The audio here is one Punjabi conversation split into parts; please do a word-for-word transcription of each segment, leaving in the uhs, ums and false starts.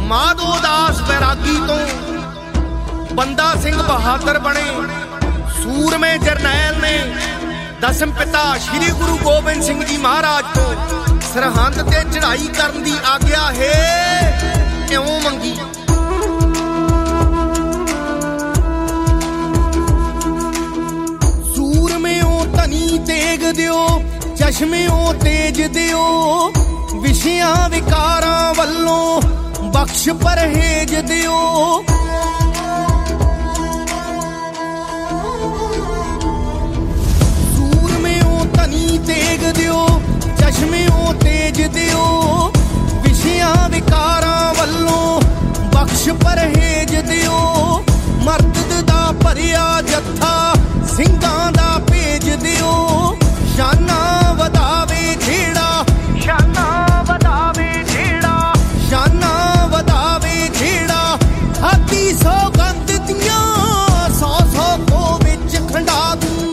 ਮਾਧੋ ਦਾਸ ਵੈਰਾਗੀ ਤੋਂ ਬੰਦਾ ਸਿੰਘ ਬਹਾਦਰ ਬਣੇ। ਸੂਰਮੇ ਜਰਨੈਲ ਨੇ ਦਸਮ ਪਿਤਾ ਸ਼੍ਰੀ ਗੁਰੂ ਗੋਬਿੰਦ ਸਿੰਘ ਜੀ ਮਹਾਰਾਜ ਤੋਂ ਸਰਹੰਦ ਤੇ ਚੜ੍ਹਾਈ ਕਰਨ ਦੀ ਆਗਿਆ ਹੈ ਕਿਉਂ ਮੰਗੀ। ਸੂਰਮਿਓ ਧਨੀ ਤੇਗ ਦਿਓ, ਚਸ਼ਮਿਓ ਤੇਜ ਦਿਓ, ਵਿਸ਼ਿਆਂ ਵਿਕਾਰਾਂ ਵੱਲੋਂ ਬਖਸ਼ ਪਰਹੇਜ ਦਿਓ। ਸੂਰਮਿਓ ਧਨੀ ਤੇਗ ਦਿਓ, ਚਸ਼ਮਿਓ ਤੇਜ ਦਿਓ, ਵਿਸ਼ਿਆਂ ਵਿਕਾਰਾਂ ਵੱਲੋਂ ਬਖਸ਼ ਪਰਹੇਜ ਦਿਓ। ਮਰਦ ਦਾ ਭਰਿਆ ਜੱਥਾ ਸਿੰਘਾਂ ਦਾ ਭੇਜ ਦਿਓ। ਸ਼ਾਨਾ ਵਧਾਵੇ ਜਿਹੜਾ, ਸ਼ਾਨਾ ਵਧਾਵੇ ਜਿਹੜਾ, ਸ਼ਾਨਾ ਵਧਾਵੇ ਜਿਹੜਾ। ਹਾਥੀ ਸੌਗੰਧ ਦੀਆਂ ਸੌ ਸੌ ਕੋ ਵਿੱਚ ਖੰਡਾ ਦੂੰ,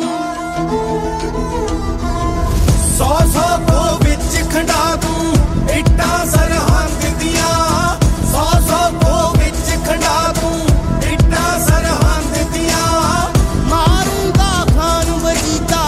ਸੌ ਸੌ ਕੋ ਵਿੱਚ ਖੰਡਾ ਦੂੰ। ਇੱਟਾਂ ਸਰਹੰਦ ਦੀਆਂ ਸੌ ਸੌ ਕੋ ਵਿੱਚ ਖੰਡਾ ਦੂੰ, ਇੱਟਾਂ ਸਰਹੰਦ ਦੀਆਂ। ਮਾਰੂੰਗਾ ਖਾਨ ਵਜੀਦਾ,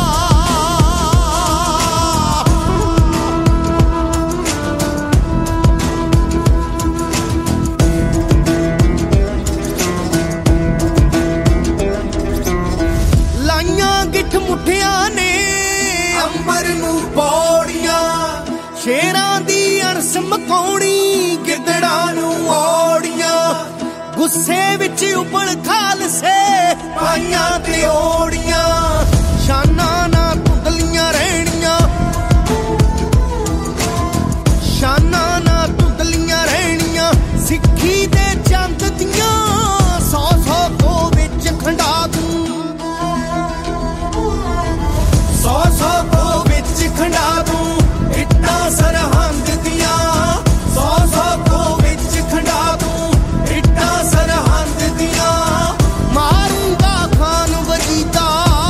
ਲਾਈਆਂ ਗਿੱਠ ਮੁੱਠਿਆਂ ਨੇ ਅੰਬਰ ਨੂੰ ਪੌੜੀਆਂ। ਸ਼ੇਰਾਂ ਦੀ ਅਣਸ ਮਕਾਉਣੀ, ਗਿੱਦੜਾਂ ਨੂੰ ਔੜੀਆਂ। ਗੁੱਸੇ ਵਿੱਚ ਉਬਲ ਖਾਲਸੇ ਪਾਈਆਂ ਤੇ ਓੜੀਆਂ। ਸ਼ਾਨਾਂ ਨਾ ਧੁੰਦਲੀਆਂ ਰਹਿਣੀਆਂ, ਸ਼ਾਨਾਂ ਨਾ ਧੁੰਦਲੀਆਂ ਰਹਿਣੀਆਂ। ਸਿੱਖੀ ਦੇ ਚੰਦ ਦੀਆਂ ਸੌ ਸੌ ਕੋ ਵਿੱਚ ਖੰਡਾ ਦੂੰ, ਸੌ ਸੌ ਕੋ ਵਿੱਚ ਖੰਡਾ ਦੂੰ। ਇੱਟਾਂ ਸਰਹੰਦ ਦੀਆਂ ਸੌ ਸੌ ਕੋ ਵਿੱਚ ਖੰਡਾ ਦੂੰ, ਇੱਟਾਂ ਸਰਹੰਦ ਦੀਆਂ। ਮਾਰੂੰਗਾ ਖਾਨ ਵਜੀਦਾ,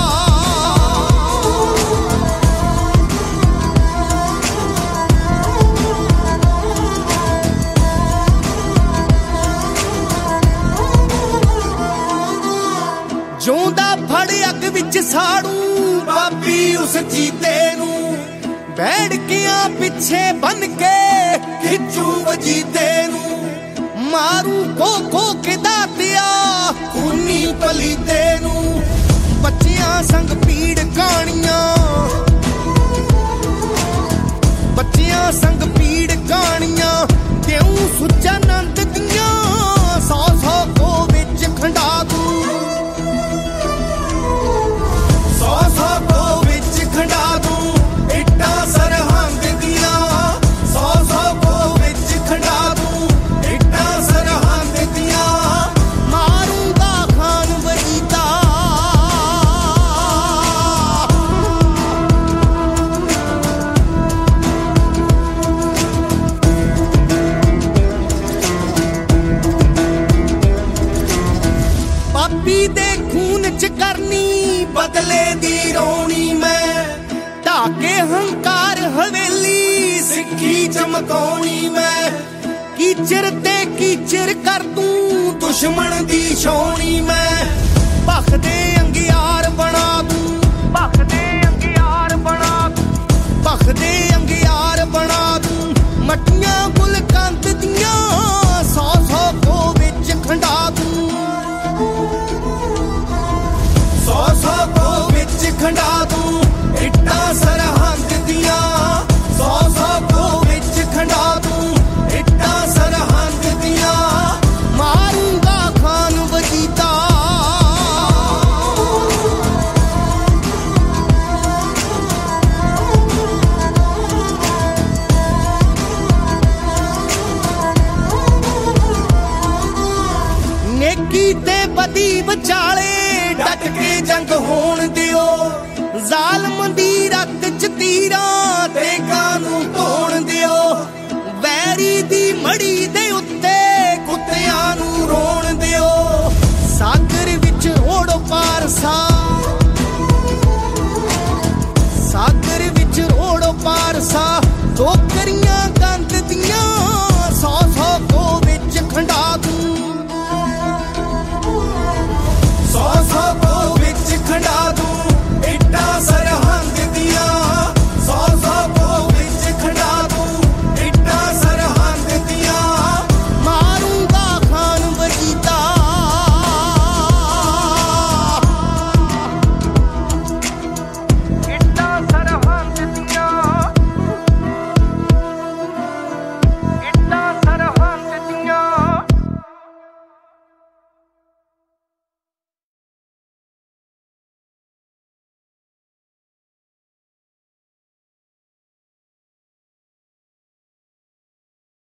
ਜਿਉਂਦਾ ਫੜ ਅੱਗ ਵਿੱਚ ਸਾੜੂ ਬਾਬੀ ਉਸ ਜੀਤੇ ਨੂੰ। ਬੈੜਕਿਆਂ ਪਿੱਛੇ ਬੰਨ ਕੇ ਖਿੱਚੂ ਵਜੀਦੇ ਨੂੰ। ਮਾਰੂ ਖੋ ਖੋ ਕੇ ਦਾਤਿਆ ਖੂਨੀ ਪਲੀਦੇ ਨੂੰ। ਬੱਚਿਆਂ ਸੰਗ ਪੀੜ ਕਹਾਣੀਆਂ, ਬੱਚਿਆਂ ਸੰਗ ਪੀੜ ਕਹਾਣੀਆਂ। ਦਿਉ ਸੁੱਚਾ ਨੰਦ ਦੀਆਂ ਸੌ ਸੌ ਕੋ ਵਿੱਚ ਖੰਡਾ ਦੂੰ, ਸੌ ਸੌ ਕੋ ਵਿੱਚ ਖੰਡਾ ਦੂੰ। ਇੱਟਾਂ ਸਰਹੰਦ ਦੀਆਂ ਸੌ ਸੌ ਕੋ ਵਿੱਚ ਖੰਡਾ ਦੂੰ, ਇੱਟਾਂ ਸਰਹੰਦ ਦੀਆਂ। ਮਾਰੂੰਗਾ ਖਾਨ ਵਜੀਦਾ, ਪਾਪੀ ਦੇ ਖੂਨ ਚ ਕਰਨੀ ਬਦਲੇ ਦੀ ਰੋਣੀ। ਮੈਂ ਢਾਕੇ ਹੰਕਾਰ ਹਵੇਲੀ ਸਿੱਖੀ ਚਮਕਾਉਣੀ। ਮੈਂ ਕੀਚਰ ਤੇ ਕੀਚਰ ਕਰ ਦੂੰ ਦੁਸ਼ਮਣ ਦੀ ਛਾਉਣੀ। ਮੈਂ ਭਖ ਦੇ ਅੰਗਿਆਰ ਬਣਾ ਦੂੰ, ਭਖ ਦੇ ਅੰਗਿਆਰ ਬਣਾ ਦੂੰ, ਭਖ ਦੇ ਅੰਗਿਆਰ ਬਣਾ ਦੂੰ। ਮੱਟੀਆਂ ਗੁਲਕੰਦ ਦੀਆਂ ਸੌ ਸੌ ਕੋ ਵਿੱਚ ਖੰਡਾ ਦੂੰ, ਸੌ ਸੌ ਕੋ ਵਿੱਚ ਖੰਡਾ ਦੂੰ। ਇੱਟਾਂ ਸਰਹੰਦ ਦੀਆਂ ਸੌ ਸੌ ਕੋ ਵਿੱਚ ਖੰਡਾ ਦੂੰ, ਇੱਟਾਂ ਸਰਹੰਦ ਦੀਆਂ। ਮਾਰੂੰਗਾ ਖਾਨ ਵਜੀਦਾ, ਨੇਕੀ ਤੇ ਬਦੀ ਵਿਚਾਲੇ ਡਟ ਕੇ ਜੰਗ ਹੋਣ ਦਿਓ। ਜ਼ਾਲ